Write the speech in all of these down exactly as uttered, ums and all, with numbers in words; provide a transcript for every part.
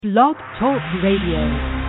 Blog Talk Radio.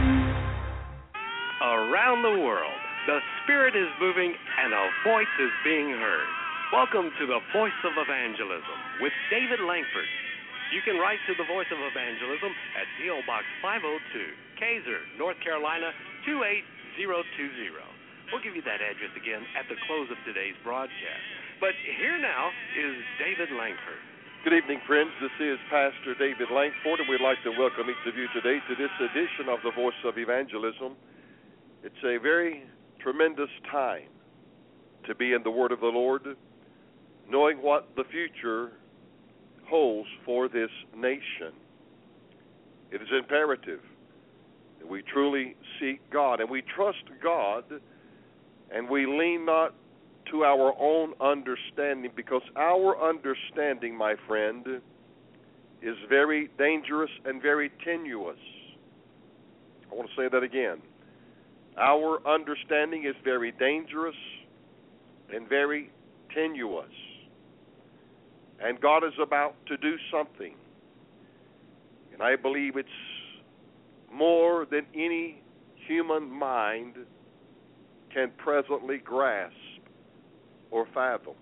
Around the world, the Spirit is moving and a voice is being heard. Welcome to the Voice of Evangelism with David Langford. You can write to the Voice of Evangelism at P O. Box five oh two, Kaiser, North Carolina two eight zero two zero. We'll give you that address again at the close of today's broadcast. But here now is David Langford. Good evening, friends. This is Pastor David Langford, and we'd like to welcome each of you today to this edition of the Voice of Evangelism. It's a very tremendous time to be in the Word of the Lord, knowing what the future holds for this nation. It is imperative that we truly seek God, and we trust God, and we lean not to our own understanding, because our understanding, my friend, is very dangerous and very tenuous. I want to say that again. Our understanding is very dangerous and very tenuous. And God is about to do something. And I believe it's more than any human mind can presently grasp or fathom.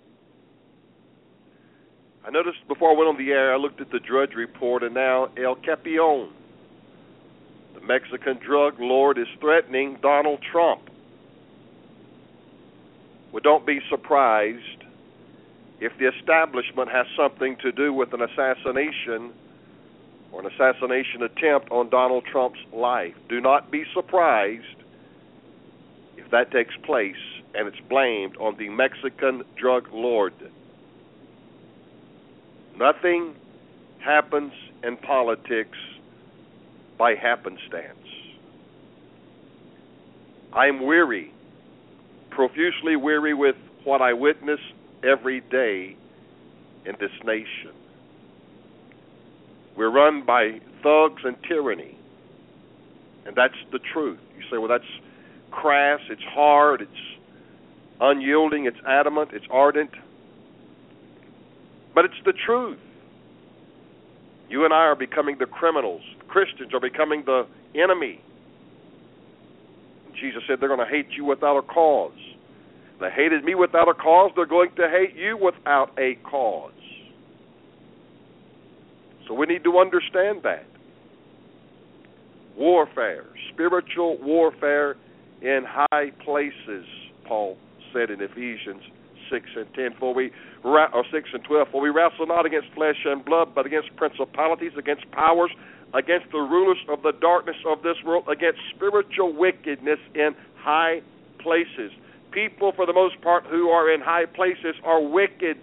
I noticed before I went on the air, I looked at the Drudge Report, and now El Capone, the Mexican drug lord, is threatening Donald Trump. Well, don't be surprised if the establishment has something to do with an assassination or an assassination attempt on Donald Trump's life. Do not be surprised if that takes place and it's blamed on the Mexican drug lord. Nothing happens in politics by happenstance. I am weary, profusely weary with what I witness every day in this nation. We're run by thugs and tyranny, and that's the truth. You say, well, that's crass, it's hard, it's unyielding, it's adamant, it's ardent. But it's the truth. You and I are becoming the criminals. Christians are becoming the enemy. Jesus said they're going to hate you without a cause. They hated me without a cause. They're going to hate you without a cause. So we need to understand that. Warfare, spiritual warfare in high places, Paul said in Ephesians six and ten, for we or six and twelve, for we wrestle not against flesh and blood, but against principalities, against powers, against the rulers of the darkness of this world, against spiritual wickedness in high places. People, for the most part, who are in high places are wicked.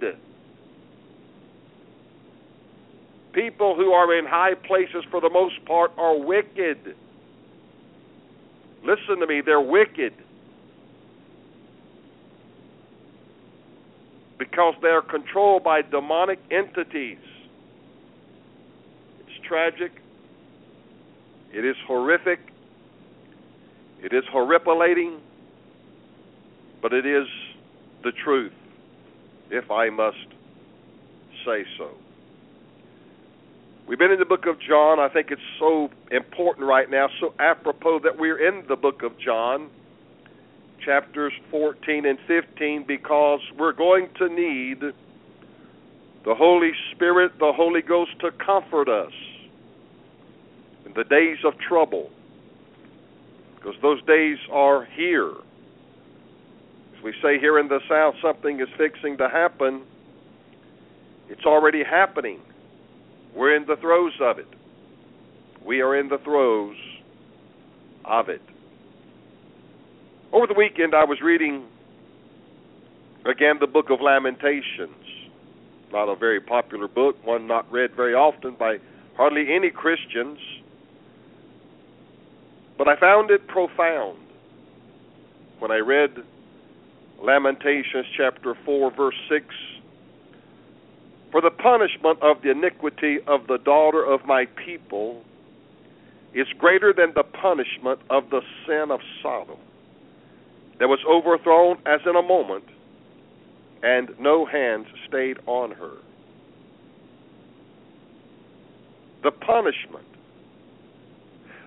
People who are in high places, for the most part, are wicked. Listen to me, they're wicked. Because they are controlled by demonic entities. It's tragic. It is horrific. It is horripilating. But it is the truth, if I must say so. We've been in the book of John. I think it's so important right now, so apropos that we're in the book of John, chapters fourteen and fifteen, because we're going to need the Holy Spirit, the Holy Ghost, to comfort us in the days of trouble, because those days are here. As we say here in the South, something is fixing to happen. It's already happening. We're in the throes of it. We are in the throes of it. Over the weekend, I was reading, again, the book of Lamentations. Not a very popular book, one not read very often by hardly any Christians. But I found it profound when I read Lamentations chapter four, verse six. For the punishment of the iniquity of the daughter of my people is greater than the punishment of the sin of Sodom, that was overthrown as in a moment, and no hand stayed on her. The punishment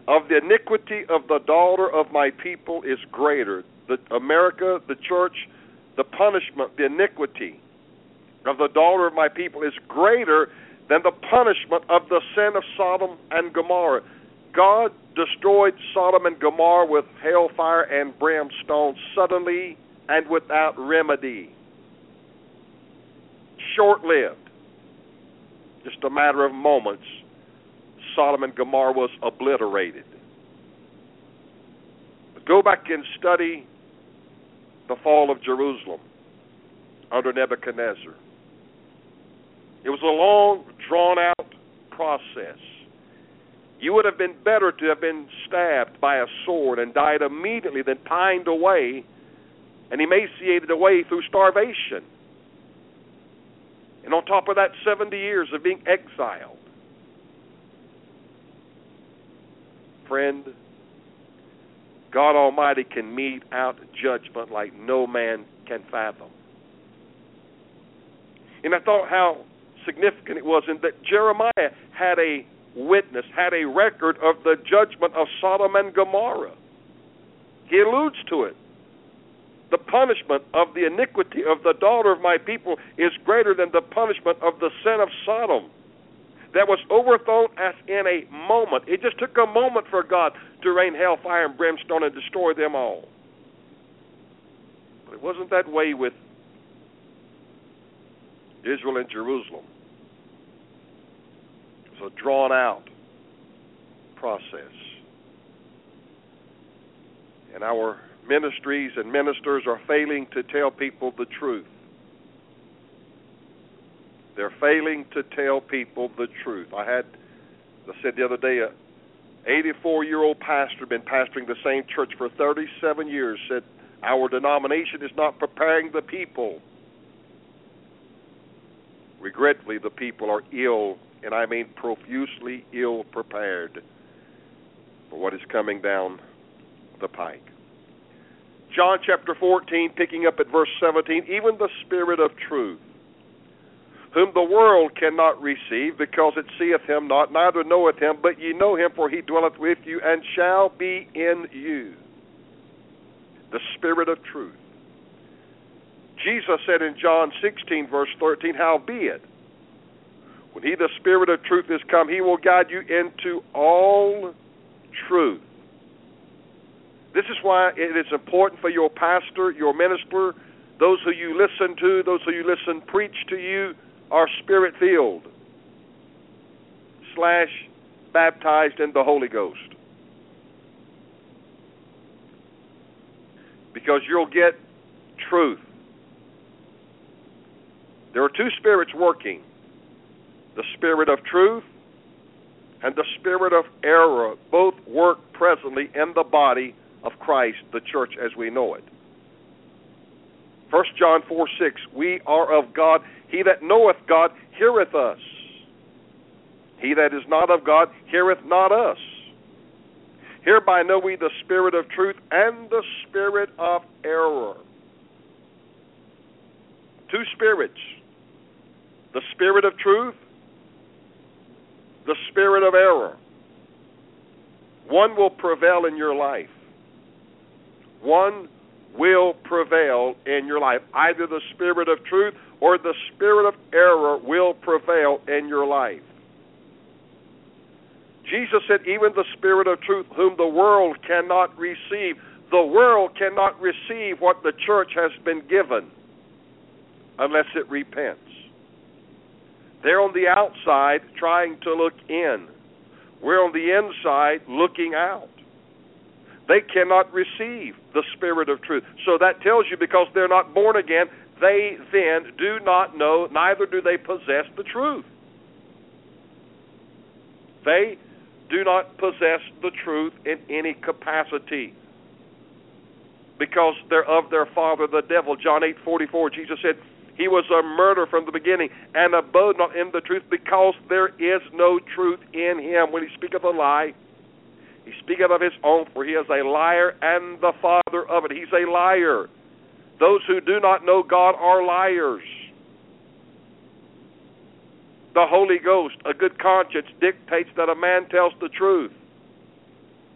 of the iniquity of the daughter of my people is greater. The America, the church, the punishment, the iniquity of the daughter of my people is greater than the punishment of the sin of Sodom and Gomorrah. God destroyed Sodom and Gomorrah with hellfire and brimstone suddenly and without remedy. Short-lived. Just a matter of moments, Sodom and Gomorrah was obliterated. But go back and study the fall of Jerusalem under Nebuchadnezzar. It was a long, drawn-out process. You would have been better to have been stabbed by a sword and died immediately than pined away and emaciated away through starvation. And on top of that, seventy years of being exiled. Friend, God Almighty can mete out judgment like no man can fathom. And I thought how significant it was in that Jeremiah had a witness, had a record of the judgment of Sodom and Gomorrah. He alludes to it. The punishment of the iniquity of the daughter of my people is greater than the punishment of the sin of Sodom that was overthrown as in a moment. It just took a moment for God to rain hellfire and brimstone and destroy them all. But it wasn't that way with Israel and Jerusalem. It was a drawn-out process. And our ministries and ministers are failing to tell people the truth. They're failing to tell people the truth. I had, I said the other day, a eighty-four-year-old pastor, been pastoring the same church for thirty-seven years, said, our denomination is not preparing the people. Regretfully, the people are ill, and I mean profusely ill prepared for what is coming down the pike. John chapter fourteen, picking up at verse seventeen, even the Spirit of truth, whom the world cannot receive, because it seeth him not, neither knoweth him, but ye know him, for he dwelleth with you, and shall be in you. The Spirit of truth. Jesus said in John sixteen, verse thirteen, howbeit, when he, the Spirit of truth, is come, he will guide you into all truth. This is why it is important for your pastor, your minister, those who you listen to, those who you listen preach to you, are Spirit-filled slash baptized in the Holy Ghost. Because you'll get truth. There are two spirits working. The Spirit of truth and the Spirit of error both work presently in the body of Christ, the church as we know it. First John four six, we are of God. He that knoweth God heareth us. He that is not of God heareth not us. Hereby know we the Spirit of truth and the Spirit of error. Two spirits. The Spirit of truth, the Spirit of error. One will prevail in your life. One will prevail in your life. Either the Spirit of truth or the Spirit of error will prevail in your life. Jesus said, even the Spirit of truth, whom the world cannot receive. The world cannot receive what the church has been given unless it repents. They're on the outside trying to look in. We're on the inside looking out. They cannot receive the Spirit of truth. So that tells you because they're not born again, they then do not know, neither do they possess the truth. They do not possess the truth in any capacity because they're of their father, the devil. John eight forty-four, Jesus said, he was a murderer from the beginning and abode not in the truth because there is no truth in him. When he speaketh a lie, he speaketh of his own, for he is a liar and the father of it. He's a liar. Those who do not know God are liars. The Holy Ghost, a good conscience, dictates that a man tells the truth.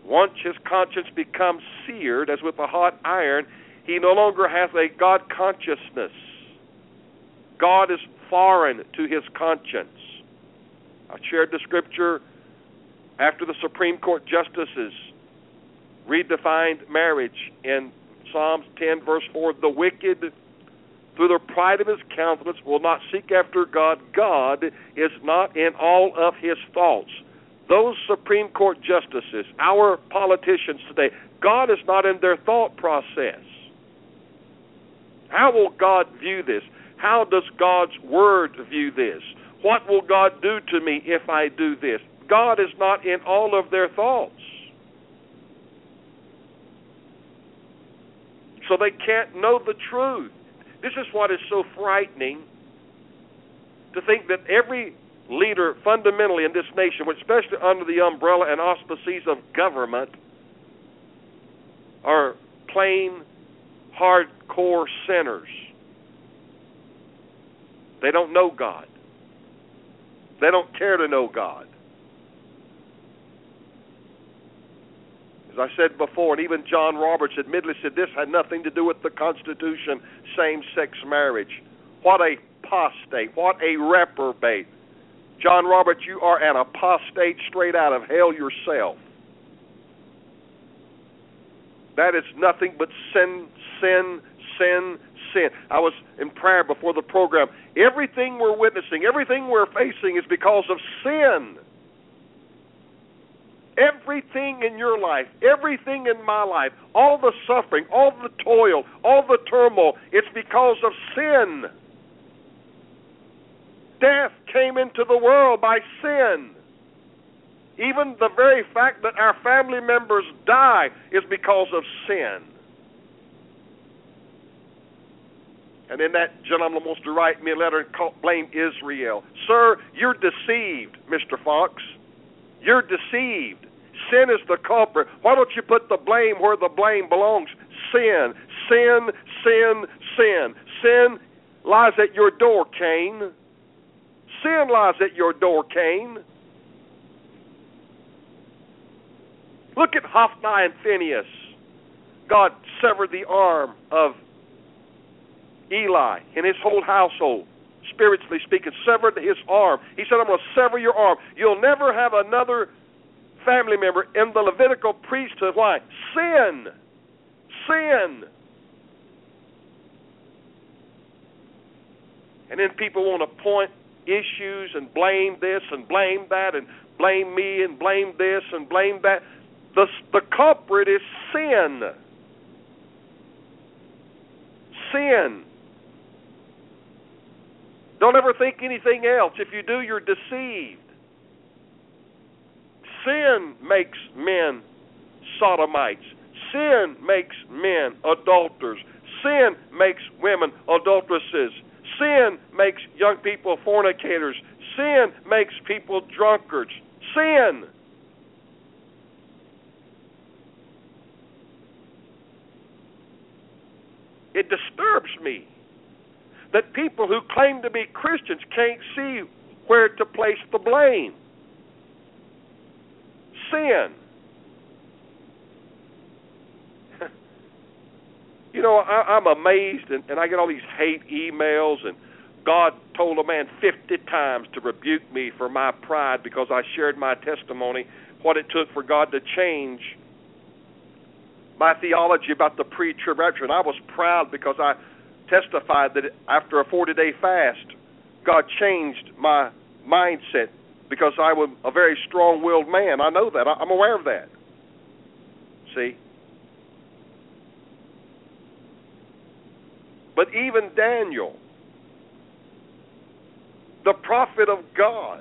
Once his conscience becomes seared as with a hot iron, he no longer has a God consciousness. God is foreign to his conscience. I shared the scripture after the Supreme Court justices redefined marriage in Psalms ten, verse four. The wicked, through the pride of his countenance, will not seek after God. God is not in all of his thoughts. Those Supreme Court justices, our politicians today, God is not in their thought process. How will God view this? How does God's Word view this? What will God do to me if I do this? God is not in all of their thoughts. So they can't know the truth. This is what is so frightening, to think that every leader fundamentally in this nation, especially under the umbrella and auspices of government, are plain, hardcore sinners. They don't know God. They don't care to know God. As I said before, and even John Roberts admittedly said this had nothing to do with the Constitution, same-sex marriage. What a apostate, what a reprobate. John Roberts, you are an apostate straight out of hell yourself. That is nothing but sin, sin, sin, sin. I was in prayer before the program. Everything we're witnessing, everything we're facing is because of sin. Everything in your life, everything in my life, all the suffering, all the toil, all the turmoil, it's because of sin. Death came into the world by sin. Even the very fact that our family members die is because of sin. And then that gentleman wants to write me a letter and call, blame Israel. Sir, you're deceived, Mister Fox. You're deceived. Sin is the culprit. Why don't you put the blame where the blame belongs? Sin, sin, sin, sin. Sin lies at your door, Cain. Sin lies at your door, Cain. Look at Hophni and Phinehas. God severed the arm of Eli and his whole household, spiritually speaking, severed his arm. He said, I'm going to sever your arm. You'll never have another family member in the Levitical priesthood. Why? Sin. Sin. And then people want to point issues and blame this and blame that and blame me and blame this and blame that. The, the culprit is sin. Sin. Don't ever think anything else. If you do, you're deceived. Sin makes men sodomites. Sin makes men adulterers. Sin makes women adulteresses. Sin makes young people fornicators. Sin makes people drunkards. Sin. It disturbs me that people who claim to be Christians can't see where to place the blame. Sin. You know, I, I'm amazed, and, and I get all these hate emails, and God told a man fifty times to rebuke me for my pride because I shared my testimony, what it took for God to change my theology about the pre-tribulation. I was proud because I testified that after a forty-day fast, God changed my mindset because I was a very strong-willed man. I know that. I'm aware of that. See? But even Daniel, the prophet of God,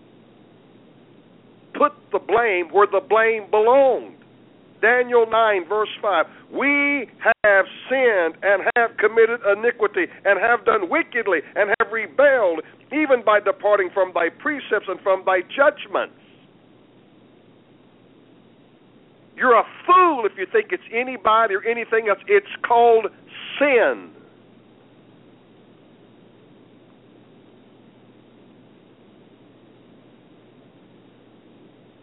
put the blame where the blame belonged. Daniel nine, verse five, we have sinned and have committed iniquity and have done wickedly and have rebelled, even by departing from thy precepts and from thy judgments. You're a fool if you think it's anybody or anything else. It's called sin.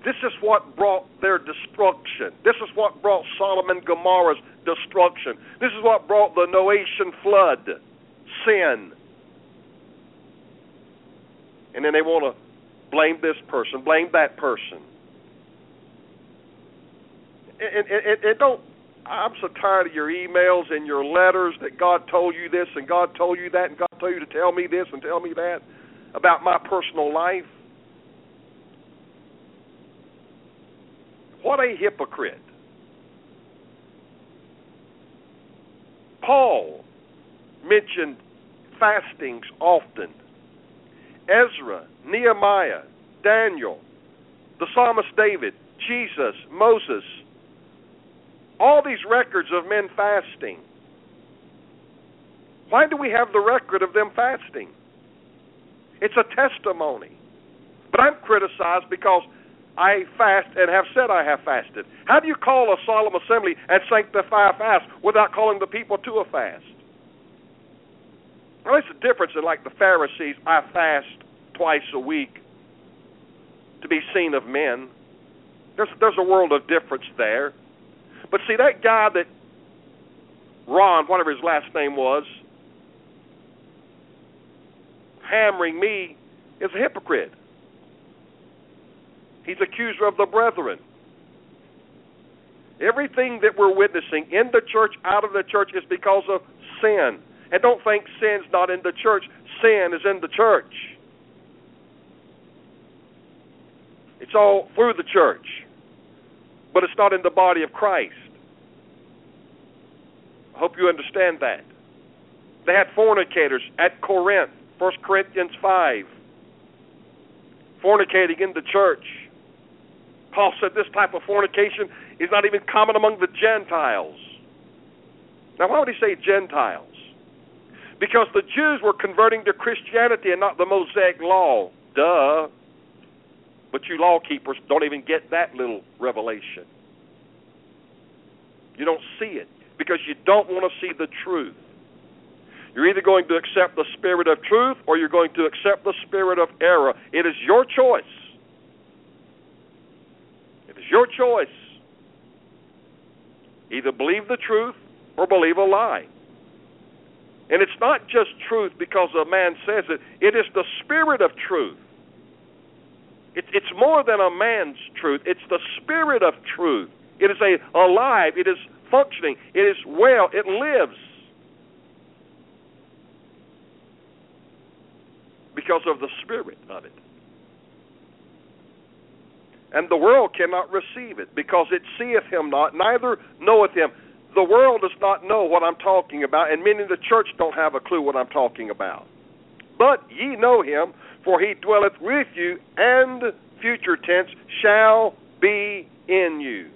This is what brought their destruction. This is what brought Sodom and Gomorrah's destruction. This is what brought the Noachian flood, sin. And then they want to blame this person, blame that person. And, and, and, and don't, I'm so tired of your emails and your letters that God told you this and God told you that and God told you to tell me this and tell me that about my personal life. What a hypocrite. Paul mentioned fastings often. Ezra, Nehemiah, Daniel, the psalmist David, Jesus, Moses, all these records of men fasting. Why do we have the record of them fasting? It's a testimony. But I'm criticized because I fast and have said I have fasted. How do you call a solemn assembly and sanctify a fast without calling the people to a fast? Well, there's a difference in, like the Pharisees, I fast twice a week to be seen of men. There's, there's a world of difference there. But see, that guy that, Ron, whatever his last name was, hammering me is a hypocrite. He's accuser of the brethren. Everything that we're witnessing in the church, out of the church, is because of sin. And don't think sin's not in the church. Sin is in the church. It's all through the church. But it's not in the body of Christ. I hope you understand that. They had fornicators at Corinth, First Corinthians five. Fornicating in the church. Paul said this type of fornication is not even common among the Gentiles. Now, why would he say Gentiles? Because the Jews were converting to Christianity and not the Mosaic law. Duh. But you law keepers don't even get that little revelation. You don't see it because you don't want to see the truth. You're either going to accept the spirit of truth or you're going to accept the spirit of error. It is your choice. It is your choice. Either believe the truth or believe a lie. And it's not just truth because a man says it. It is the spirit of truth. It, it's more than a man's truth. It's the spirit of truth. It is a, alive. It is functioning. It is well. It lives. Because of the spirit of it. And the world cannot receive it, because it seeth him not, neither knoweth him. The world does not know what I'm talking about, and many in the church don't have a clue what I'm talking about. But ye know him, for he dwelleth with you, and, future tense, shall be in you.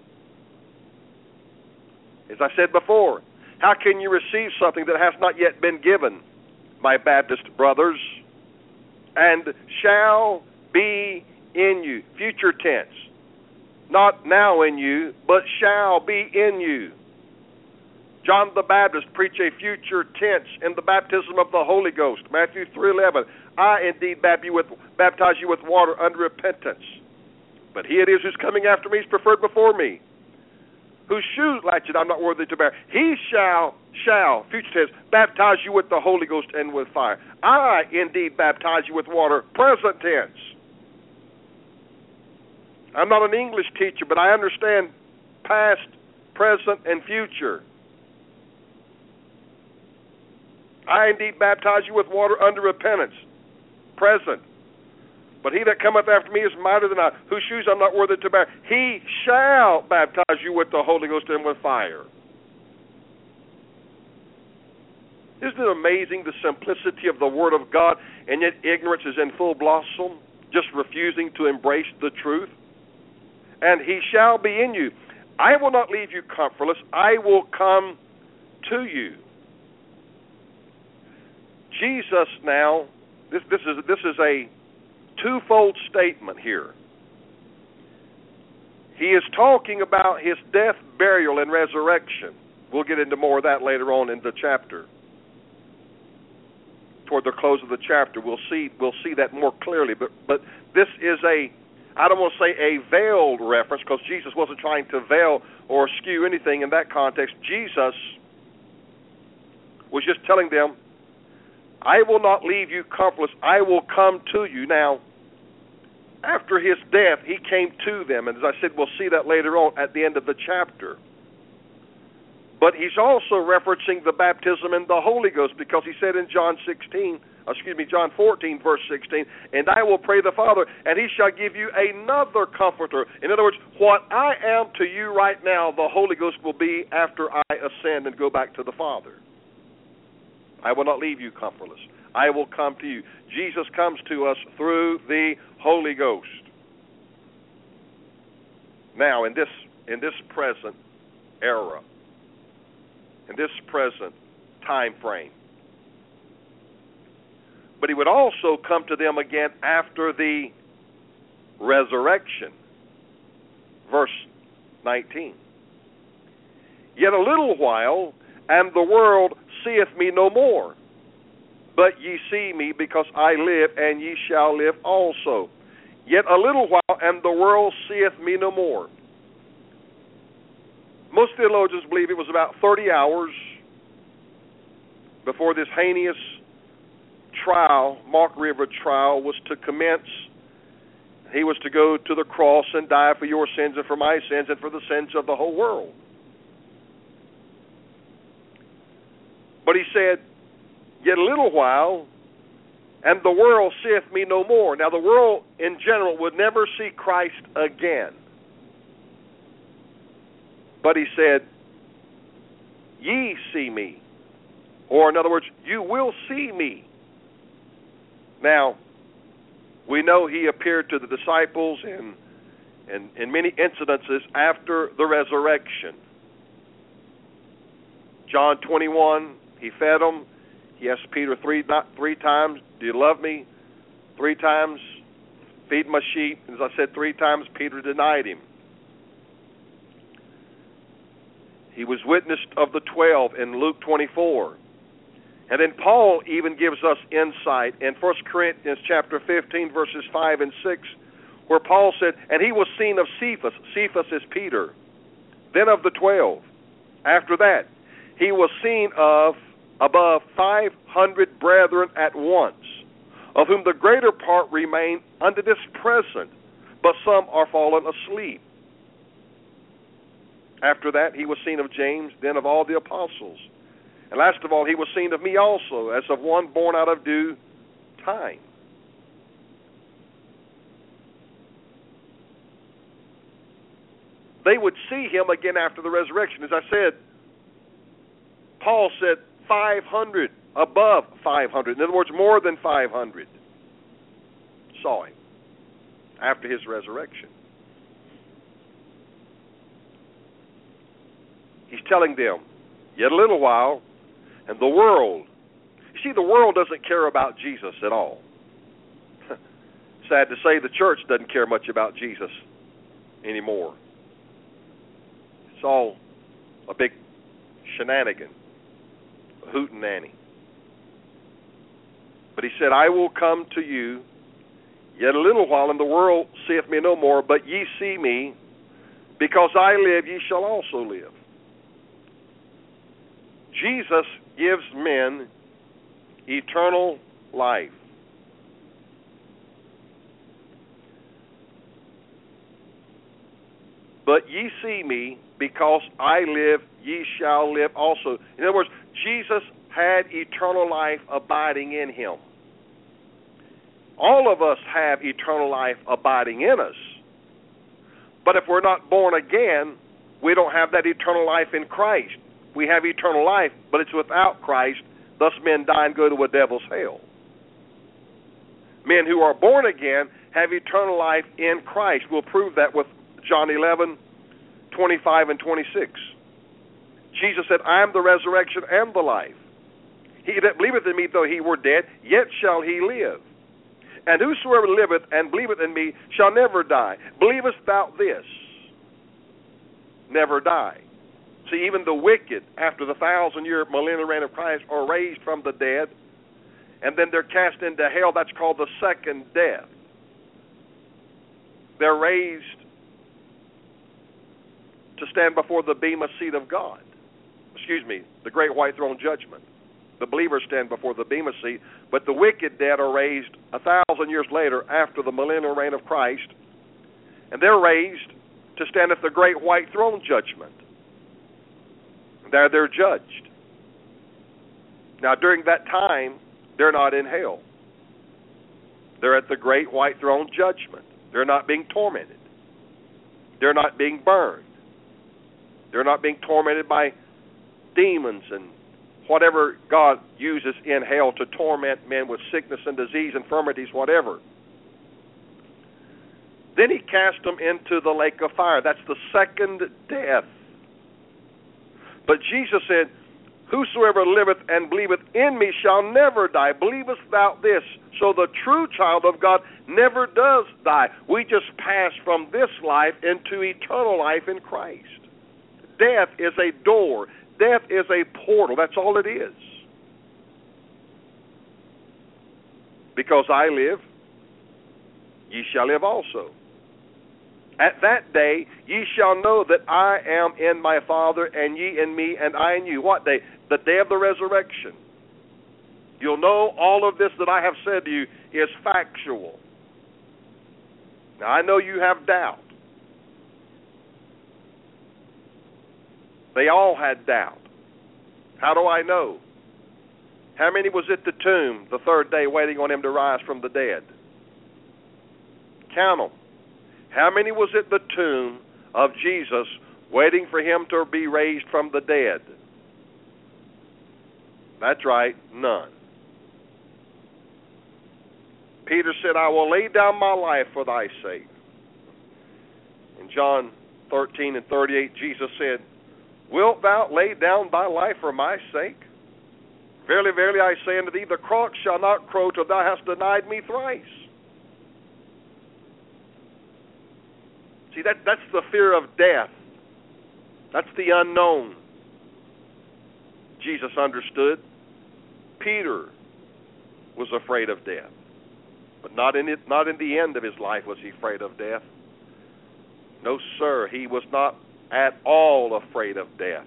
As I said before, how can you receive something that has not yet been given, my Baptist brothers? And shall be in you. Future tense. Not now in you, but shall be in you. John the Baptist preached a future tense in the baptism of the Holy Ghost. Matthew three eleven. I indeed baptize you with water unto repentance. But he it is who's coming after me is preferred before me, whose shoes latchet I'm not worthy to bear. He shall, shall, future tense, baptize you with the Holy Ghost and with fire. I indeed baptize you with water, present tense. I'm not an English teacher, but I understand past, present, and future. I indeed baptize you with water unto repentance, present. But he that cometh after me is mightier than I, whose shoes I'm not worthy to bear. He shall baptize you with the Holy Ghost and with fire. Isn't it amazing, the simplicity of the Word of God, and yet ignorance is in full blossom, just refusing to embrace the truth? And he shall be in you. I will not leave you comfortless. I will come to you. Jesus now, this, this is this is a twofold statement here. He is talking about his death, burial, and resurrection. We'll get into more of that later on in the chapter. Toward the close of the chapter, we'll see we'll see that more clearly. But but this is a I don't want to say a veiled reference, because Jesus wasn't trying to veil or skew anything in that context. Jesus was just telling them, I will not leave you comfortless. I will come to you. Now, after his death, he came to them. And as I said, we'll see that later on at the end of the chapter. But he's also referencing the baptism in the Holy Ghost, because he said in John sixteen, excuse me, John fourteen, verse sixteen, and I will pray the Father, and he shall give you another comforter. In other words, what I am to you right now, the Holy Ghost will be after I ascend and go back to the Father. I will not leave you comfortless. I will come to you. Jesus comes to us through the Holy Ghost. Now, in this in this present era, in this present time frame, but he would also come to them again after the resurrection. Verse nineteen. Yet a little while, and the world seeth me no more. But ye see me, because I live, and ye shall live also. Yet a little while, and the world seeth me no more. Most theologians believe it was about thirty hours before this heinous trial, Mark River trial, was to commence. He was to go to the cross and die for your sins and for my sins and for the sins of the whole world. But he said, yet a little while, and the world seeth me no more. Now, the world in general would never see Christ again. But he said, ye see me. Or, in other words, you will see me. Now, we know he appeared to the disciples in, in, in many incidences after the resurrection. John twenty-one, he fed them. He asked Peter three, not three times, do you love me? Three times, feed my sheep. As I said, three times Peter denied him. He was witnessed of the twelve in Luke twenty-four. And then Paul even gives us insight in First Corinthians chapter fifteen, verses five and six, where Paul said, and he was seen of Cephas. Cephas is Peter. Then of the twelve. After that, he was seen of above five hundred brethren at once, of whom the greater part remain unto this present, but some are fallen asleep. After that, he was seen of James, then of all the apostles. And last of all, he was seen of me also, as of one born out of due time. They would see him again after the resurrection. As I said, Paul said five hundred, above five hundred. In other words, more than five hundred saw him after his resurrection. He's telling them, yet a little while, and the world, you see, the world doesn't care about Jesus at all. Sad to say, the church doesn't care much about Jesus anymore. It's all a big shenanigan, a hootenanny. But he said, I will come to you yet a little while, and the world seeth me no more, but ye see me, because I live, ye shall also live. Jesus gives men eternal life. But ye see me, because I live, ye shall live also. In other words, Jesus had eternal life abiding in him. All of us have eternal life abiding in us. But if we're not born again, we don't have that eternal life in Christ. We have eternal life, but it's without Christ. Thus men die and go to a devil's hell. Men who are born again have eternal life in Christ. We'll prove that with John eleven, twenty-five and twenty-six. Jesus said, I am the resurrection and the life. He that believeth in me, though he were dead, yet shall he live. And whosoever liveth and believeth in me shall never die. Believest thou this? Never die. See, even the wicked, after the thousand-year millennial reign of Christ, are raised from the dead, and then they're cast into hell. That's called the second death. they're raised to stand before the bema seat of God. Excuse me, the great white throne judgment. The believers stand before the bema seat, but the wicked dead are raised a thousand years later after the millennial reign of Christ, and they're raised to stand at the great white throne judgment. There they're judged. Now, during that time, they're not in hell. They're at the great white throne judgment. They're not being tormented. They're not being burned. They're not being tormented by demons and whatever God uses in hell to torment men with sickness and disease, infirmities, whatever. Then he cast them into the lake of fire. That's the second death. But Jesus said, whosoever liveth and believeth in me shall never die. Believest thou this? So the true child of God never does die. We just pass from this life into eternal life in Christ. Death is a door. Death is a portal. That's all it is. Because I live, ye shall live also. At that day ye shall know that I am in my Father, and ye in me, and I in you. What day? The day of the resurrection. You'll know all of this that I have said to you is factual. Now, I know you have doubt. They all had doubt. How do I know? How many was at the tomb the third day waiting on him to rise from the dead? Count them. How many was at the tomb of Jesus waiting for him to be raised from the dead? That's right, none. Peter said, I will lay down my life for thy sake. In John thirteen and thirty-eight, Jesus said, wilt thou lay down thy life for my sake? Verily, verily, I say unto thee, the cock shall not crow till thou hast denied me thrice. See, that, that's the fear of death. That's the unknown. Jesus understood. Peter was afraid of death. But not in it, not in the end of his life was he afraid of death. No, sir, he was not at all afraid of death.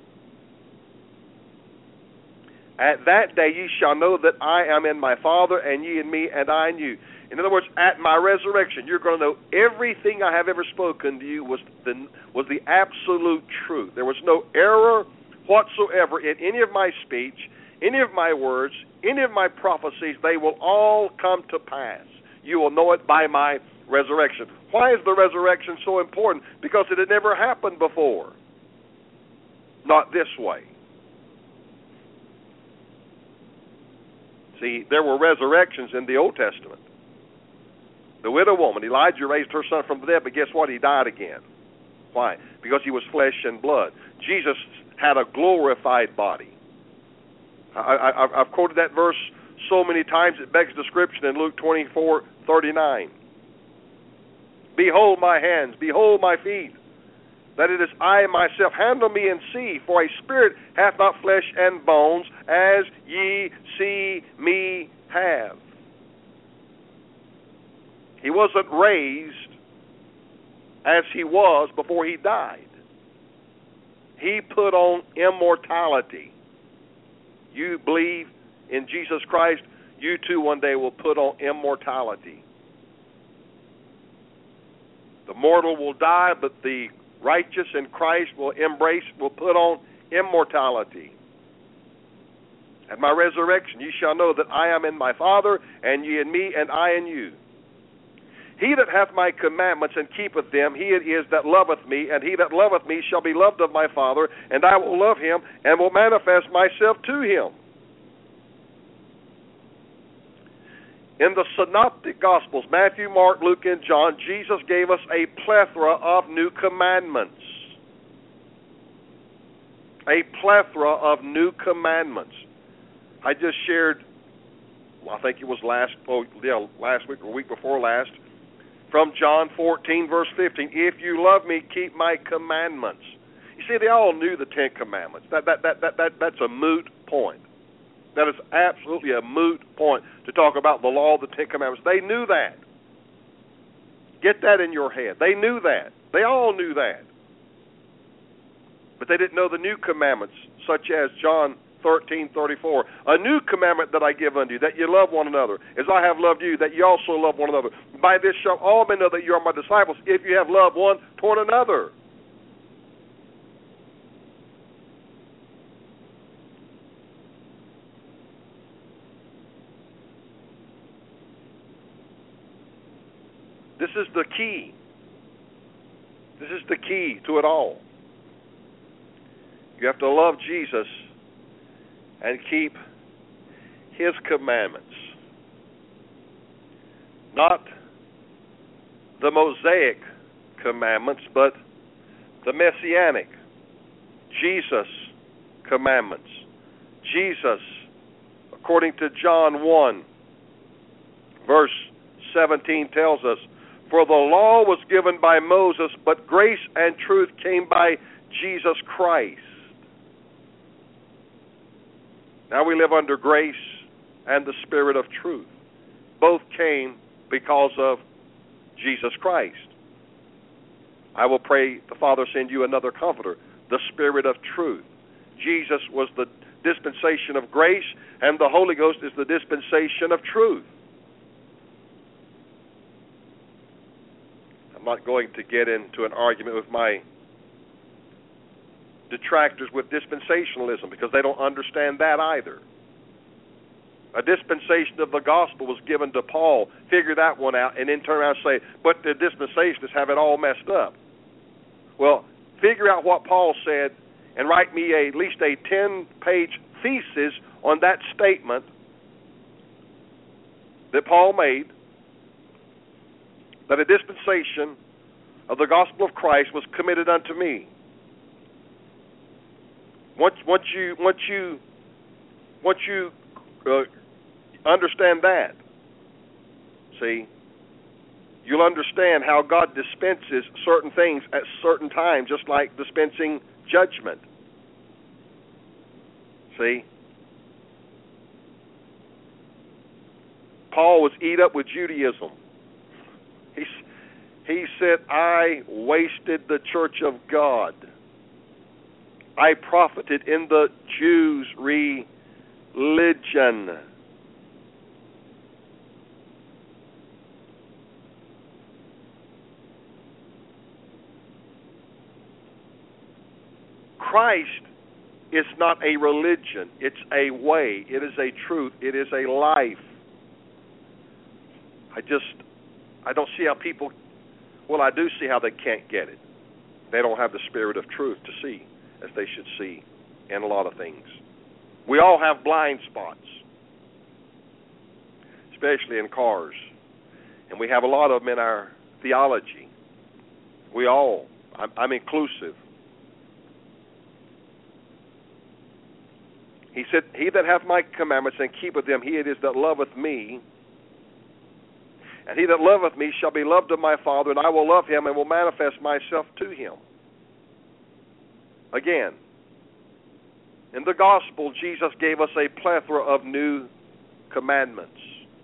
At that day ye shall know that I am in my Father, and ye in me, and I in you. In other words, at my resurrection, you're going to know everything I have ever spoken to you was the, was the absolute truth. There was no error whatsoever in any of my speech, any of my words, any of my prophecies. They will all come to pass. You will know it by my resurrection. Why is the resurrection so important? Because it had never happened before. Not this way. See, there were resurrections in the Old Testament. The widow woman, Elijah raised her son from the dead, but guess what? He died again. Why? Because he was flesh and blood. Jesus had a glorified body. I, I, I've quoted that verse so many times it begs description in Luke twenty-four thirty-nine. Behold my hands, behold my feet, that it is I myself. Handle me and see, for a spirit hath not flesh and bones, as ye see me have. He wasn't raised as he was before he died. He put on immortality. You believe in Jesus Christ, you too one day will put on immortality. The mortal will die, but the righteous in Christ will embrace, will put on immortality. At my resurrection, ye shall know that I am in my Father, and ye in me, and I in you. He that hath my commandments and keepeth them, he it is that loveth me, and he that loveth me shall be loved of my Father, and I will love him, and will manifest myself to him. In the Synoptic Gospels, Matthew, Mark, Luke, and John, Jesus gave us a plethora of new commandments. A plethora of new commandments. I just shared, well, I think it was last, oh, yeah, last week or week before last, from John fourteen, verse fifteen. If you love me, keep my commandments. You see, they all knew the Ten Commandments. That, that, that, that, that, that's a moot point. That is absolutely a moot point to talk about the law of the Ten Commandments. They knew that. Get that in your head. They knew that. They all knew that. But they didn't know the new commandments, such as John thirteen thirty-four. A new commandment that I give unto you, that you love one another, as I have loved you, that you also love one another. By this shall all men know that you are my disciples, if you have love one toward another. This is the key. This is the key to it all. You have to love Jesus and keep His commandments. Not the Mosaic commandments, but the Messianic, Jesus commandments. Jesus, according to John one, verse seventeen tells us, for the law was given by Moses, but grace and truth came by Jesus Christ. Now we live under grace and the Spirit of truth. Both came because of Jesus Christ. I will pray the Father send you another comforter, the Spirit of truth. Jesus was the dispensation of grace, and the Holy Ghost is the dispensation of truth. I'm not going to get into an argument with my detractors with dispensationalism, because they don't understand that either. A dispensation of the gospel was given to Paul. Figure that one out, and then turn around and say, but the dispensationalists have it all messed up. Well, figure out what Paul said and write me a, at least a ten-page thesis on that statement that Paul made, that a dispensation of the gospel of Christ was committed unto me. Once, once you, once you, once you uh, understand that, see, you'll understand how God dispenses certain things at certain times, just like dispensing judgment. See, Paul was eat up with Judaism. He he said, "I wasted the church of God. I profited in the Jews' religion." Christ is not a religion. It's a way. It is a truth. It is a life. I just, I don't see how people, well, I do see how they can't get it. They don't have the Spirit of truth to see as they should see in a lot of things. We all have blind spots, especially in cars. And we have a lot of them in our theology. We all, I'm, I'm inclusive. He said, he that hath my commandments and keepeth them, he it is that loveth me. And he that loveth me shall be loved of my Father, and I will love him and will manifest myself to him. Again, in the gospel, Jesus gave us a plethora of new commandments.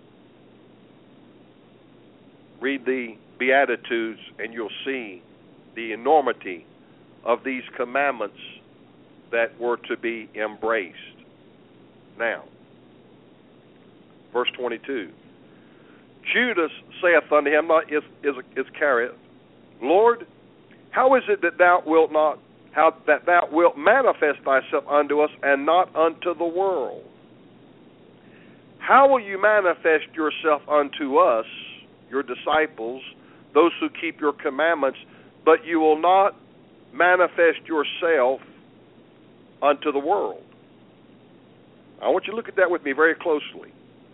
Read the Beatitudes, and you'll see the enormity of these commandments that were to be embraced. Now, verse twenty-two. Judas saith unto him, not is Iscariot, Lord, how is it that thou wilt not, how that thou wilt manifest thyself unto us and not unto the world? How will you manifest yourself unto us, your disciples, those who keep your commandments, but you will not manifest yourself unto the world? I want you to look at that with me very closely.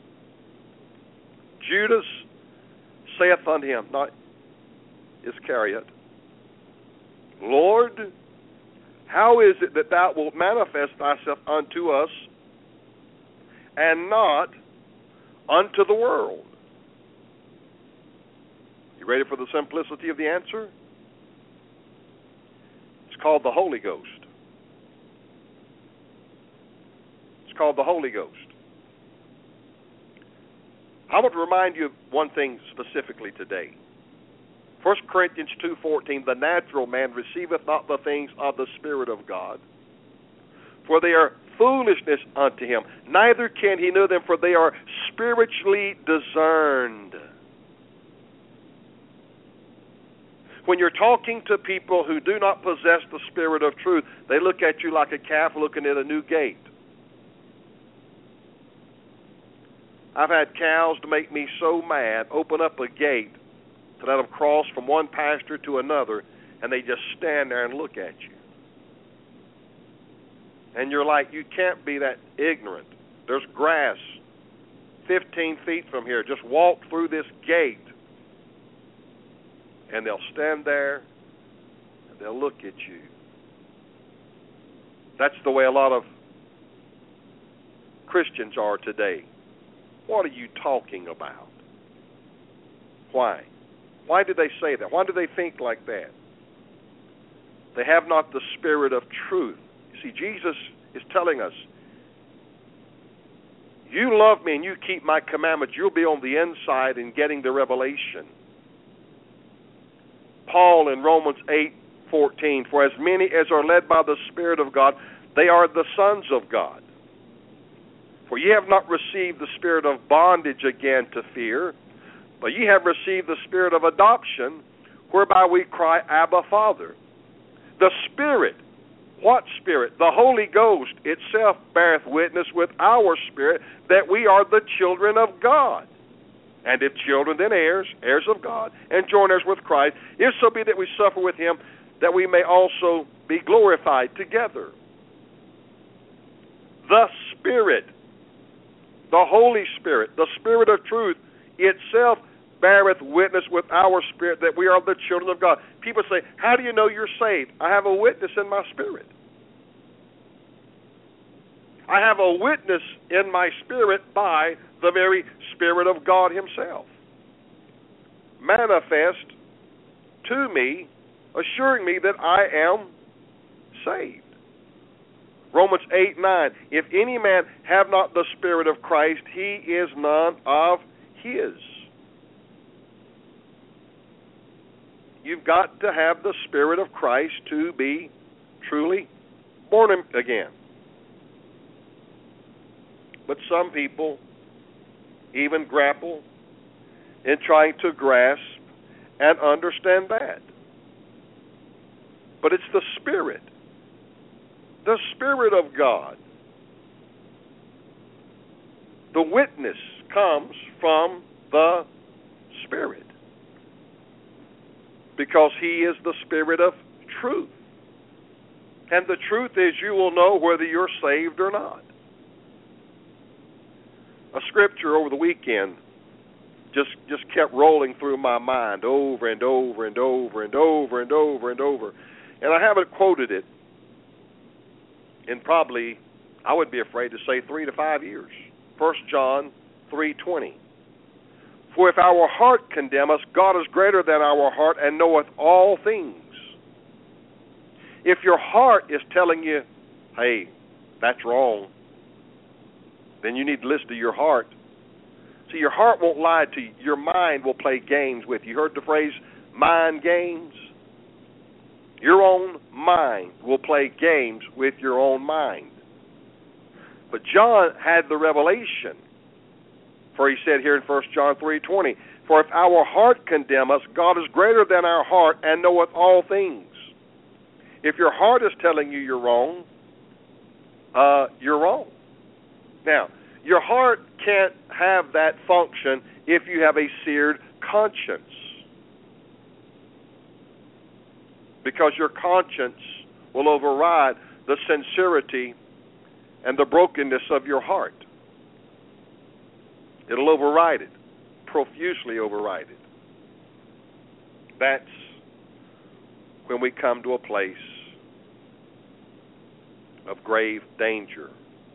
Judas saith unto him, not Iscariot, Lord, how is it that thou wilt manifest thyself unto us and not unto the world? You ready for the simplicity of the answer? It's called the Holy Ghost. It's called the Holy Ghost. I want to remind you of one thing specifically today. First Corinthians two fourteen, the natural man receiveth not the things of the Spirit of God, for they are foolishness unto him. Neither can he know them, for they are spiritually discerned. When you're talking to people who do not possess the Spirit of truth, they look at you like a calf looking at a new gate. I've had cows to make me so mad, open up a gate to let them cross from one pasture to another, and they just stand there and look at you. And you're like, you can't be that ignorant. There's grass fifteen feet from here. Just walk through this gate. And they'll stand there, and they'll look at you. That's the way a lot of Christians are today. What are you talking about? Why? Why do they say that? Why do they think like that? They have not the Spirit of truth. You see, Jesus is telling us, you love me and you keep my commandments, you'll be on the inside and getting the revelation. Paul in Romans eight fourteen, for as many as are led by the Spirit of God, they are the sons of God. For ye have not received the spirit of bondage again to fear, but ye have received the Spirit of adoption, whereby we cry, Abba, Father. The Spirit, what Spirit? The Holy Ghost itself beareth witness with our spirit that we are the children of God. And if children, then heirs, heirs of God, and joint heirs with Christ, if so be that we suffer with him, that we may also be glorified together. The Spirit, the Holy Spirit, the Spirit of truth itself beareth witness with our spirit that we are the children of God. People say, how do you know you're saved? I have a witness in my spirit. I have a witness in my spirit by the very Spirit of God himself, manifest to me, assuring me that I am saved. Romans eight nine, if any man have not the Spirit of Christ, he is none of his. You've got to have the Spirit of Christ to be truly born again. But some people even grapple in trying to grasp and understand that. But it's the Spirit, the Spirit of God. The witness comes from the Spirit, because he is the Spirit of truth. And the truth is, you will know whether you're saved or not. A scripture over the weekend just just kept rolling through my mind over and over and over and over and over and over. And I haven't quoted it in probably, I would be afraid to say, three to five years. First John three twenty. For if our heart condemn us, God is greater than our heart and knoweth all things. If your heart is telling you, hey, that's wrong, then you need to listen to your heart. See, your heart won't lie to you. Your mind will play games with you. You heard the phrase, mind games? Your own mind will play games with your own mind. But John had the revelation. For he said here in First John three twenty, for if our heart condemn us, God is greater than our heart and knoweth all things. If your heart is telling you you're wrong, uh, you're wrong. Now, your heart can't have that function if you have a seared conscience, because your conscience will override the sincerity and the brokenness of your heart. It'll override it, profusely override it. That's when we come to a place of grave danger.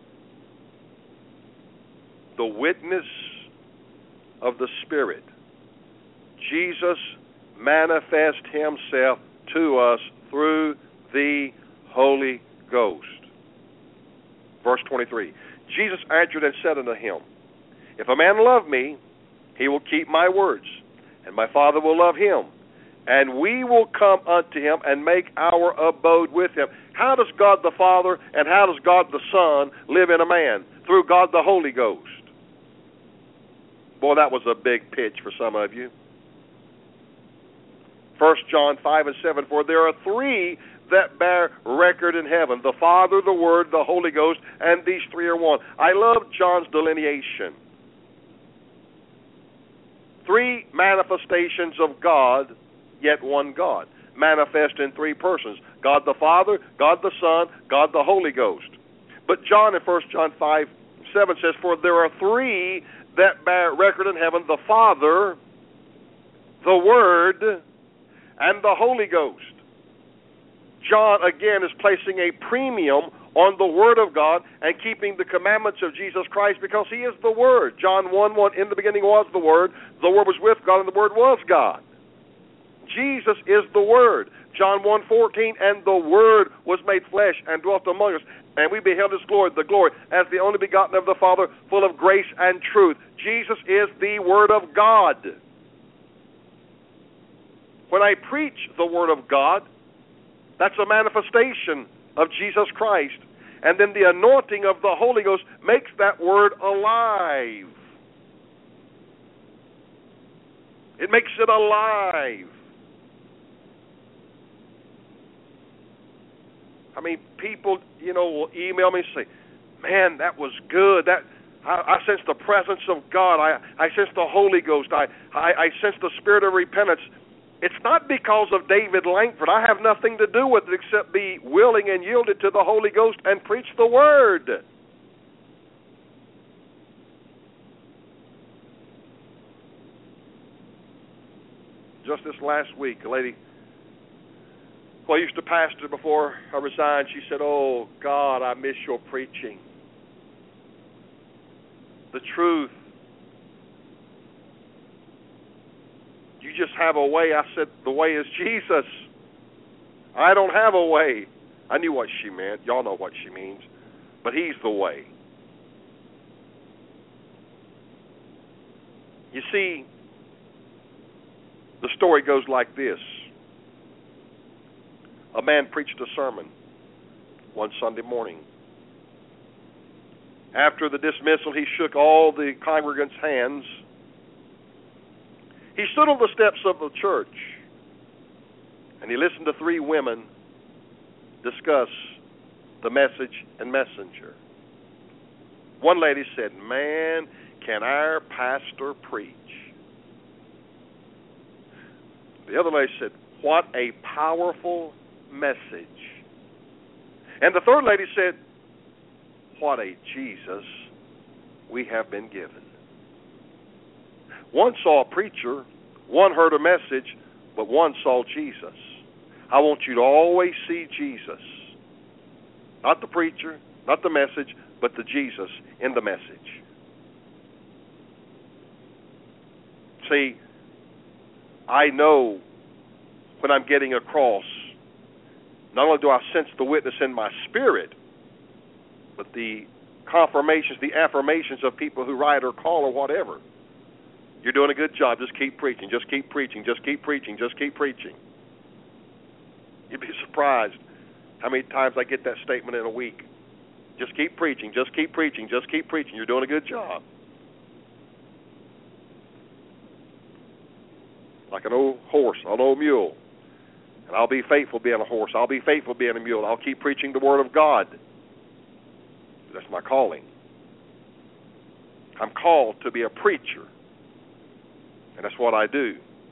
The witness of the Spirit, Jesus manifests himself to us through the Holy Ghost. Verse twenty-three, Jesus answered and said unto him, if a man love me, he will keep my words, and my Father will love him, and we will come unto him and make our abode with him. How does God the Father and how does God the Son live in a man? Through God the Holy Ghost. Boy, that was a big pitch for some of you. First John five and seven, for there are three that bear record in heaven, the Father, the Word, the Holy Ghost, and these three are one. I love John's delineation. Three manifestations of God, yet one God. Manifest in three persons. God the Father, God the Son, God the Holy Ghost. But John in First John five, seven says, for there are three that bear record in heaven, the Father, the Word, and the Holy Ghost. John, again, is placing a premium on the Word of God and keeping the commandments of Jesus Christ because he is the Word. John one one, in the beginning was the Word, the Word was with God, and the Word was God. Jesus is the Word. John one fourteen, and the Word was made flesh and dwelt among us, and we beheld his glory, the glory as the only begotten of the Father, full of grace and truth. Jesus is the Word of God. When I preach the Word of God, that's a manifestation of Jesus Christ. And then the anointing of the Holy Ghost makes that Word alive. It makes it alive. I mean, people, you know, will email me and say, man, that was good. That I, I sense the presence of God. I, I sense the Holy Ghost. I, I, I sense the spirit of repentance. It's not because of David Langford. I have nothing to do with it except be willing and yielded to the Holy Ghost and preach the Word. Just this last week, a lady who I used to pastor before I resigned, she said, oh, God, I miss your preaching. The truth. You just have a way. I said, the way is Jesus. I don't have a way. I knew what she meant. Y'all know what she means. But he's the way. You see, the story goes like this. A man preached a sermon one Sunday morning. After the dismissal, he shook all the congregants' hands. He stood on the steps of the church, and he listened to three women discuss the message and messenger. One lady said, man, can our pastor preach? The other lady said, what a powerful message. And the third lady said, what a Jesus we have been given. One saw a preacher, one heard a message, but one saw Jesus. I want you to always see Jesus. Not the preacher, not the message, but the Jesus in the message. See, I know when I'm getting across, not only do I sense the witness in my spirit, but the confirmations, the affirmations of people who write or call or whatever. You're doing a good job. Just keep preaching. Just keep preaching. Just keep preaching. Just keep preaching. You'd be surprised how many times I get that statement in a week. Just keep preaching. Just keep preaching. Just keep preaching. You're doing a good job. Like an old horse, an old mule. And I'll be faithful being a horse. I'll be faithful being a mule. I'll keep preaching the Word of God. That's my calling. I'm called to be a preacher. And that's what I do.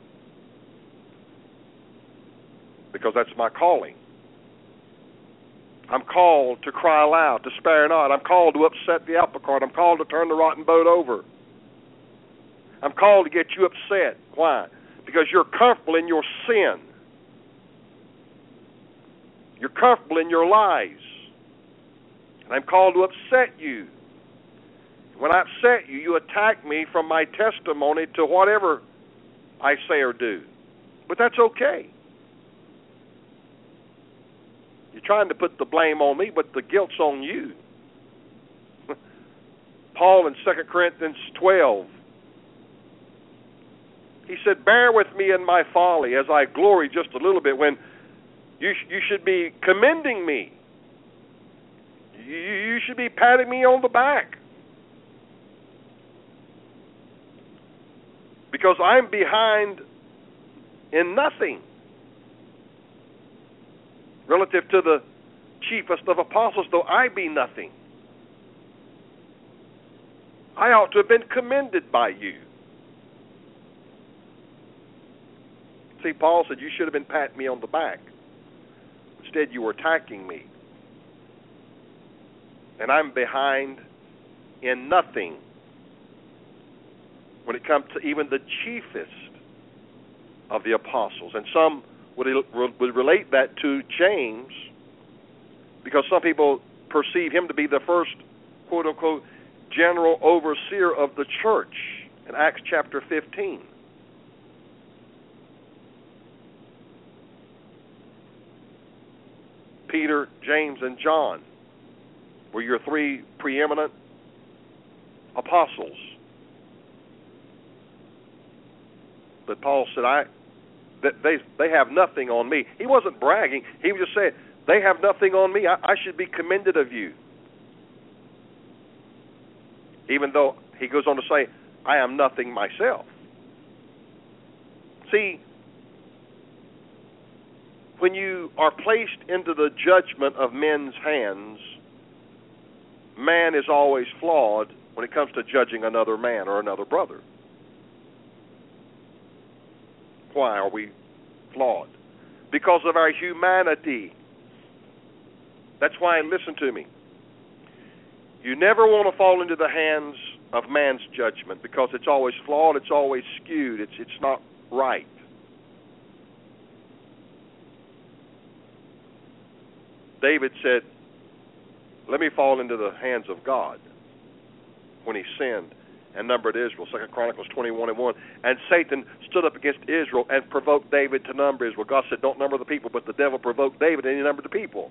Because that's my calling. I'm called to cry aloud, to spare not. I'm called to upset the apple cart. I'm called to turn the rotten boat over. I'm called to get you upset. Why? Because you're comfortable in your sin. You're comfortable in your lies. And I'm called to upset you. When I upset you, you attack me from my testimony to whatever I say or do. But that's okay. You're trying to put the blame on me, but the guilt's on you. Paul in Second Corinthians twelve He said, bear with me in my folly as I glory just a little bit, when you, sh- you should be commending me. You, you should be patting me on the back. Because I'm behind in nothing relative to the chiefest of apostles, though I be nothing. I ought to have been commended by you. See, Paul said, you should have been patting me on the back. Instead, you were attacking me. And I'm behind in nothing when it comes to even the chiefest of the apostles. And some would, would relate that to James, because some people perceive him to be the first, quote-unquote, general overseer of the church in Acts chapter fifteen. Peter, James, and John were your three preeminent apostles. But Paul said, I, that they, they have nothing on me. He wasn't bragging. He was just saying, they have nothing on me. I, I should be commended of you. Even though he goes on to say, I am nothing myself. See, when you are placed into the judgment of men's hands, man is always flawed when it comes to judging another man or another brother. Why are we flawed? Because of our humanity. That's why, listen to me, you never want to fall into the hands of man's judgment, because it's always flawed, it's always skewed, it's it's not right. David said, let me fall into the hands of God when he sinned and numbered Israel. Second Chronicles twenty-one and one. And Satan stood up against Israel and provoked David to number Israel. God said, don't number the people, but the devil provoked David and he numbered the people.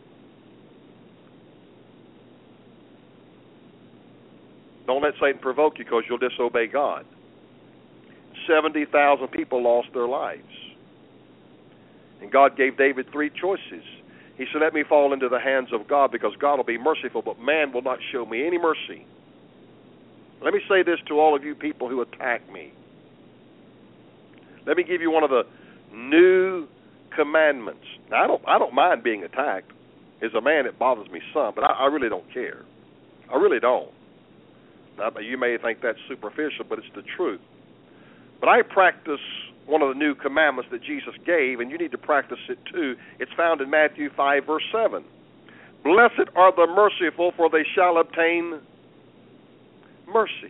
Don't let Satan provoke you, because you'll disobey God. seventy thousand people lost their lives. And God gave David three choices. He said, let me fall into the hands of God, because God will be merciful, but man will not show me any mercy. Let me say this to all of you people who attack me. Let me give you one of the new commandments. Now, I don't, I don't mind being attacked. As a man, it bothers me some, but I, I really don't care. I really don't. Now, you may think that's superficial, but it's the truth. But I practice one of the new commandments that Jesus gave, and you need to practice it too. It's found in Matthew five, verse seven. Blessed are the merciful, for they shall obtain mercy.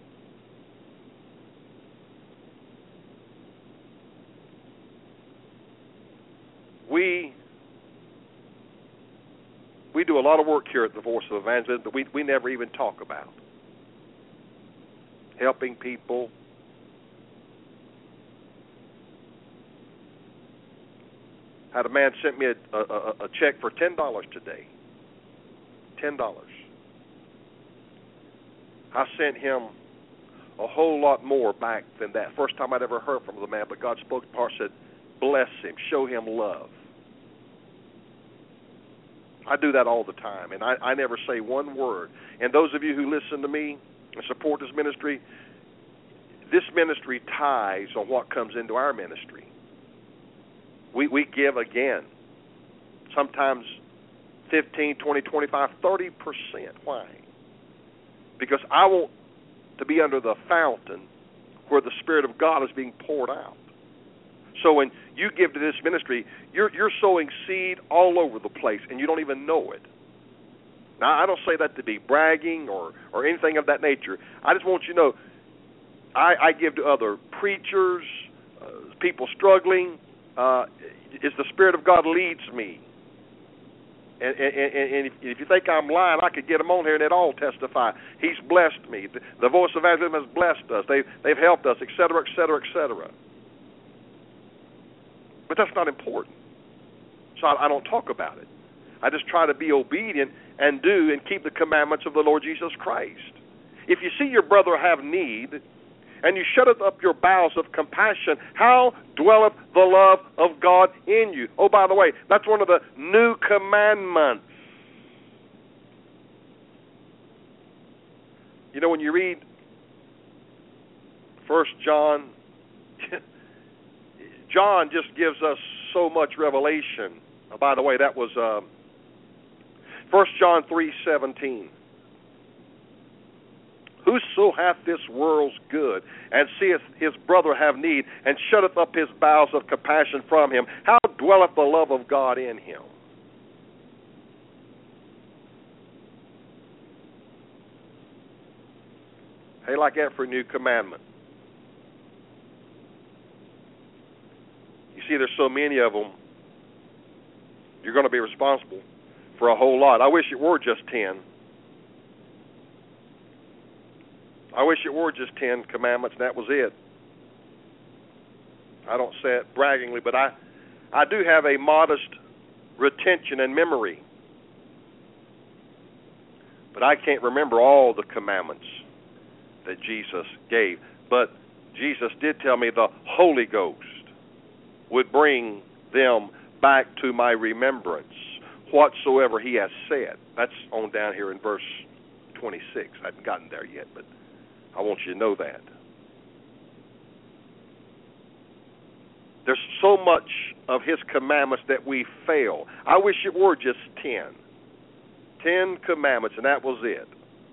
We we do a lot of work here at the Voice of Evangelism that we, we never even talk about. Helping people. Had a man sent me a, a, a check for ten dollars today. ten dollars. I sent him a whole lot more back than that. First time I'd ever heard from the man, but God spoke to me and said, bless him, show him love. I do that all the time, and I, I never say one word. And those of you who listen to me and support this ministry, this ministry ties on what comes into our ministry. We we give again, sometimes fifteen, twenty, twenty-five, thirty percent. Why? Because I want to be under the fountain where the Spirit of God is being poured out. So when you give to this ministry, you're you're sowing seed all over the place, and you don't even know it. Now, I don't say that to be bragging or, or anything of that nature. I just want you to know, I, I give to other preachers, uh, people struggling, uh, as the Spirit of God leads me. And, and, and if, if you think I'm lying, I could get them on here and they'd all testify. He's blessed me. The, the Voice of Evangelism has blessed us. They've, they've helped us, et cetera, et cetera, et cetera. But that's not important. So I, I don't talk about it. I just try to be obedient and do and keep the commandments of the Lord Jesus Christ. If you see your brother have need, and you shutteth up your bowels of compassion, how dwelleth the love of God in you? Oh, by the way, that's one of the new commandments. You know, when you read First John, John just gives us so much revelation. Oh, by the way, that was uh, First John three seventeen. Whoso hath this world's good, and seeth his brother have need, and shutteth up his bowels of compassion from him, how dwelleth the love of God in him? Hey, like that for a new commandment. You see, there's so many of them, you're going to be responsible for a whole lot. I wish it were just ten. I wish it were just ten commandments and that was it. I don't say it braggingly, but I, I do have a modest retention and memory. But I can't remember all the commandments that Jesus gave. But Jesus did tell me the Holy Ghost would bring them back to my remembrance, whatsoever he has said. That's on down here in verse twenty-six. I haven't gotten there yet, but I want you to know that. There's so much of his commandments that we fail. I wish it were just ten. Ten commandments, and that was it.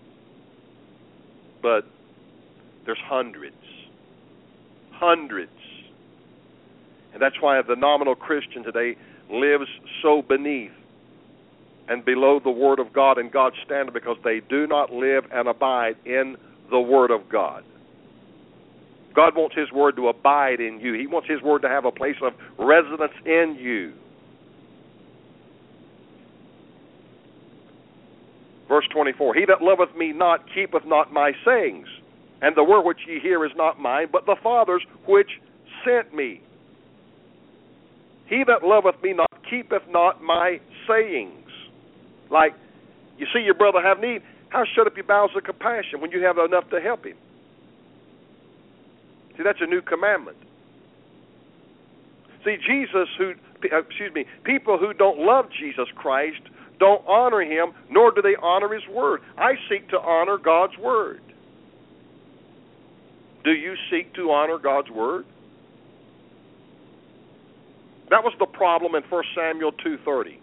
But there's hundreds. Hundreds. And that's why the nominal Christian today lives so beneath and below the Word of God and God's standard, because they do not live and abide in the Word of God. God wants his Word to abide in you. He wants his Word to have a place of residence in you. Verse twenty-four, he that loveth me not keepeth not my sayings, and the word which ye hear is not mine, but the Father's which sent me. He that loveth me not keepeth not my sayings. Like, you see your brother have need, how shut up your bowels of compassion when you have enough to help him? See, that's a new commandment. See, Jesus who, excuse me, people who don't love Jesus Christ don't honor him, nor do they honor his word. I seek to honor God's word. Do you seek to honor God's word? That was the problem in First Samuel two thirty.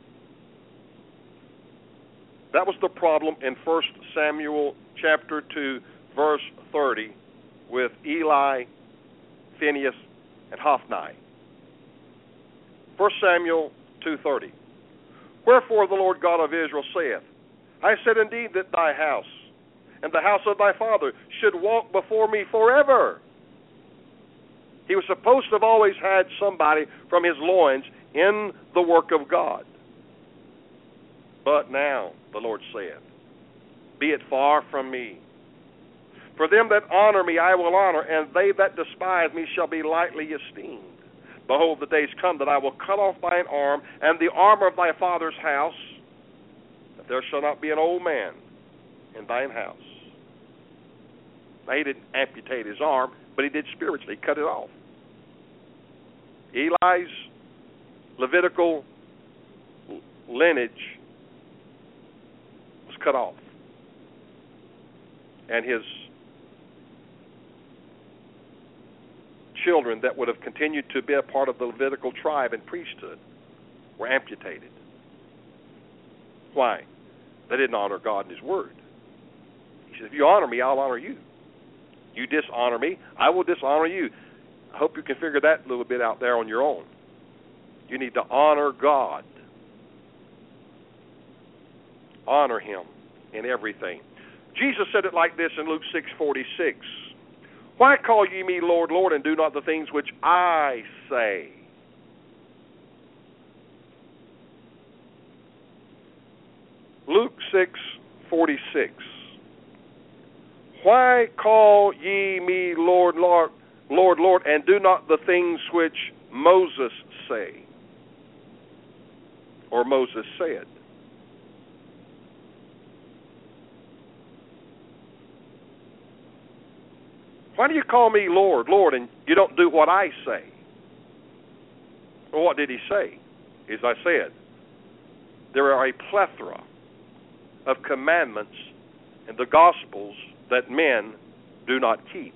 That was the problem in First Samuel chapter two, verse thirty, with Eli, Phinehas, and Hophni. First Samuel two thirty. Wherefore the Lord God of Israel saith, I said indeed that thy house and the house of thy father should walk before me forever. He was supposed to have always had somebody from his loins in the work of God. But now, the Lord said, be it far from me. For them that honor me I will honor, and they that despise me shall be lightly esteemed. Behold, the days come that I will cut off thine arm and the armor of thy father's house, that there shall not be an old man in thine house. Now, he didn't amputate his arm, but he did spiritually cut it off. Eli's Levitical lineage was cut off. And his children that would have continued to be a part of the Levitical tribe and priesthood were amputated. Why? They didn't honor God and his word. He said, if you honor me, I'll honor you. You dishonor me, I will dishonor you. I hope you can figure that a little bit out there on your own. You need to honor God. Honor him in everything. Jesus said it like this in Luke six forty-six. Why call ye me Lord, Lord, and do not the things which I say? Luke six forty-six. Why call ye me Lord, Lord, Lord, Lord, and do not the things which Moses say? Or Moses said. Why do you call me Lord, Lord, and you don't do what I say? Well, what did he say? As I said, there are a plethora of commandments in the Gospels that men do not keep.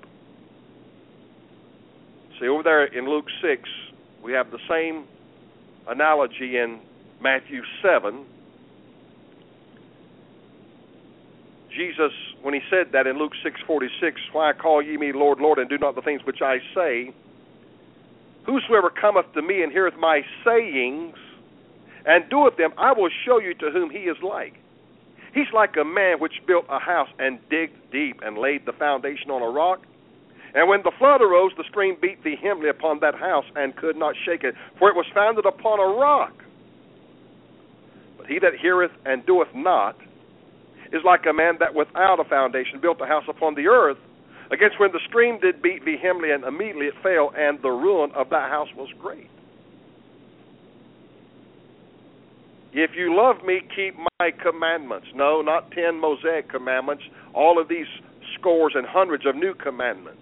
See, over there in Luke six, we have the same analogy in Matthew seven. Jesus, when he said that in Luke six forty-six, why call ye me Lord, Lord, and do not the things which I say? Whosoever cometh to me and heareth my sayings, and doeth them, I will show you to whom he is like. He's like a man which built a house and digged deep and laid the foundation on a rock. And when the flood arose, the stream beat vehemently upon that house and could not shake it, for it was founded upon a rock. But he that heareth and doeth not is like a man that without a foundation built a house upon the earth, against when the stream did beat vehemently, and immediately it fell, and the ruin of that house was great. If you love me, keep my commandments. No, not ten Mosaic commandments, all of these scores and hundreds of new commandments.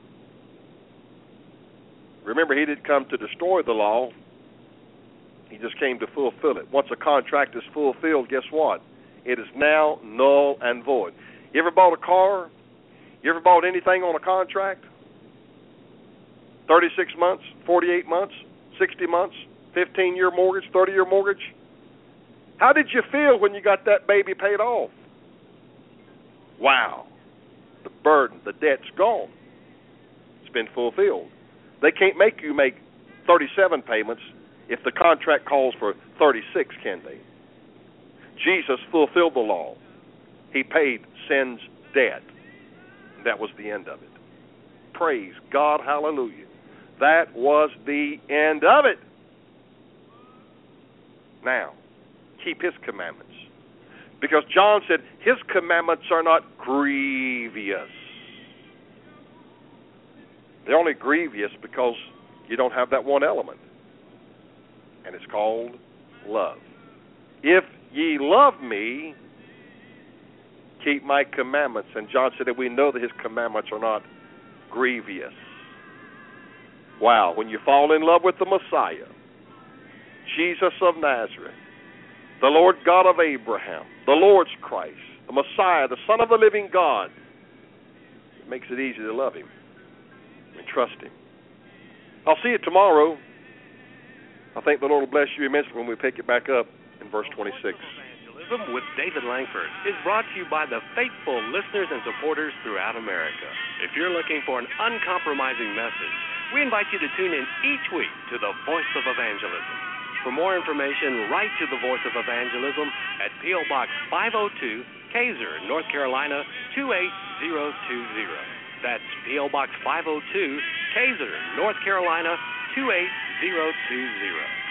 Remember, he didn't come to destroy the law. He just came to fulfill it. Once a contract is fulfilled, guess what? It is now null and void. You ever bought a car? You ever bought anything on a contract? thirty-six months, forty-eight months, sixty months, fifteen-year mortgage, thirty-year mortgage? How did you feel when you got that baby paid off? Wow. The burden, the debt's gone. It's been fulfilled. They can't make you make thirty-seven payments if the contract calls for thirty-six, can they? Jesus fulfilled the law. He paid sin's debt. That was the end of it. Praise God, hallelujah. That was the end of it. Now, keep his commandments. Because John said his commandments are not grievous. They're only grievous because you don't have that one element. And it's called love. If ye love me, keep my commandments. And John said that we know that his commandments are not grievous. Wow, when you fall in love with the Messiah, Jesus of Nazareth, the Lord God of Abraham, the Lord's Christ, the Messiah, the Son of the living God, it makes it easy to love him and trust him. I'll see you tomorrow. I think the Lord will bless you immensely when we pick it back up in verse twenty-six. Evangelism with David Langford is brought to you by the faithful listeners and supporters throughout America. If you're looking for an uncompromising message, we invite you to tune in each week to the Voice of Evangelism. For more information, write to the Voice of Evangelism at P O. Box five oh two, Kaiser, North Carolina two eight zero two zero. That's P O. Box five oh two, Kaiser, North Carolina two eight zero two zero.